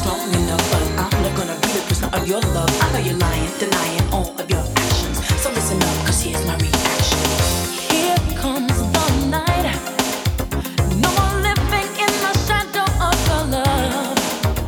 strong enough, but I'm not gonna be the prisoner of your love. I know you're lying, denying all of your actions. So listen up, cause here's my reaction. Here comes the night. No more living in the shadow of your love.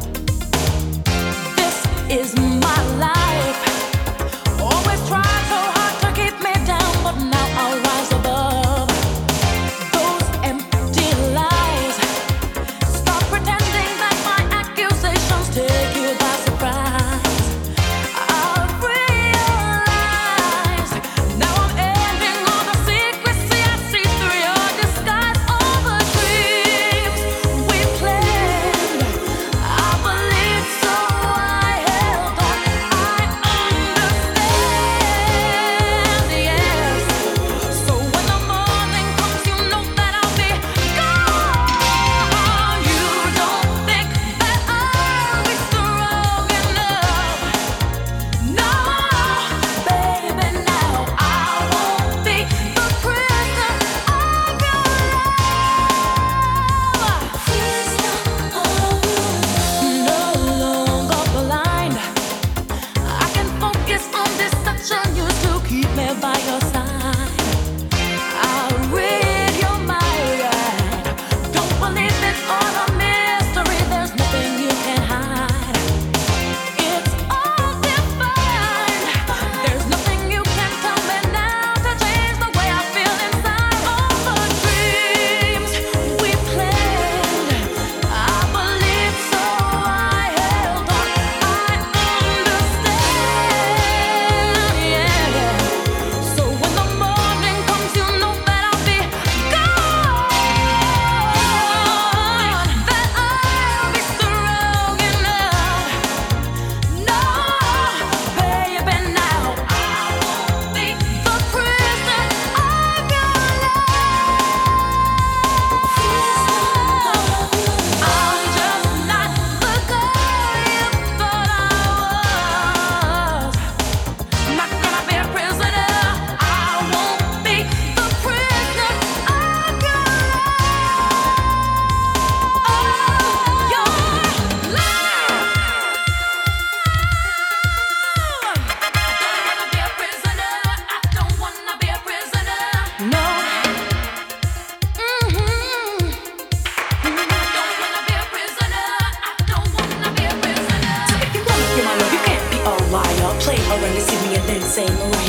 This is my life. Always tried so hard to keep me down, but now I'll rise above those empty lies. Stop pretending that my accusations take you by surprise. I've realized now I'm ending all the secrecy I see through your disguise. All the dreams we planned, I believed, so I held on. I understand, yes. So when the morning comes, you know that I'll be gone. You don't think that I'll be strong enough? No, baby, now I won't be the prisoner of your love. No longer blind. I can focus on this touch on you to keep me by your side. I'll read your mind. Don't believe it's all a mystery. There's nothing you can hide. It's all defined. There's nothing you can tell me now to change the way I feel inside. All the dreams we planned, I believed, so I held on. I understand, yeah. So when the morning comes, you know that I'll be gone. That I'll be strong enough. No, baby, now I won't be the prisoner of your love. I'm just not the girl you thought I was. Not gonna be a prisoner. I won't be the prisoner of your love. I don't wanna be a prisoner. No. Don't wanna be a prisoner. I don't wanna be a prisoner. So if you wanna hear my love, you can't be a liar. Play around and see me and then say Mariah.